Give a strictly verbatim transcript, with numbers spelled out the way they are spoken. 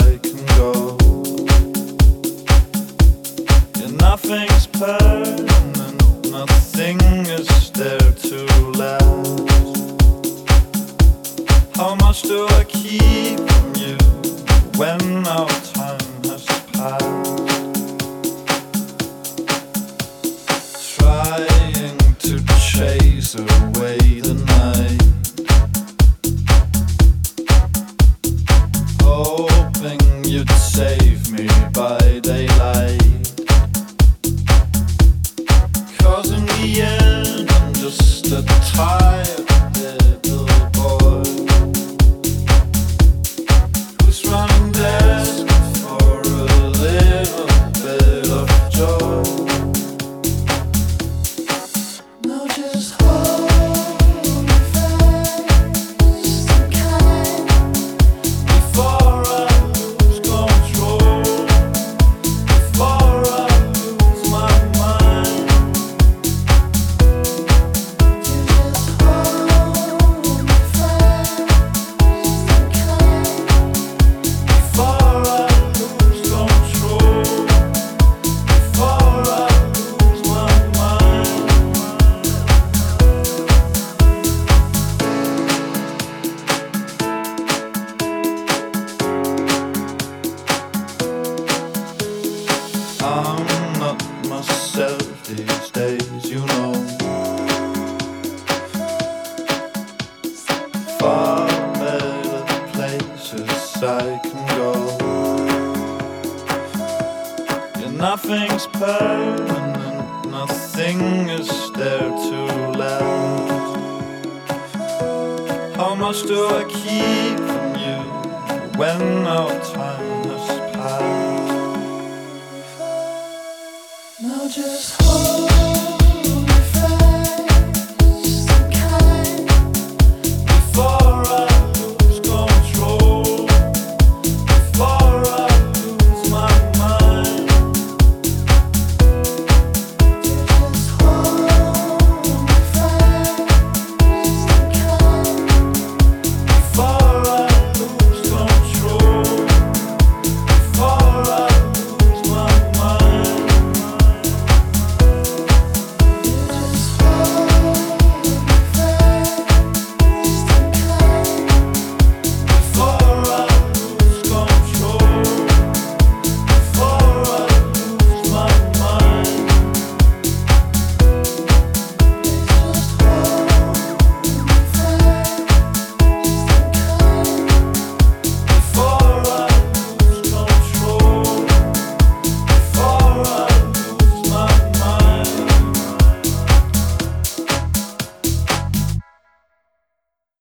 I can go. Yeah, nothing's permanent, nothing is there to last. How much do I keep from you when our time has passed? Trying to chase away the night, hoping you'd save me by daylight. 'Cause in the end I'm just a tired little boy who's running desperate for a little bit of joy. Now just hold me fast and kind before I lose control, before I lose my mind. You just hold me fast and kind before I lose control, before I lose my mind. I'm not myself these days, you know. Far better places I can go. Yeah, nothing's permanent, nothing is there to last. How much do I keep from you when our time has passed? Now just hold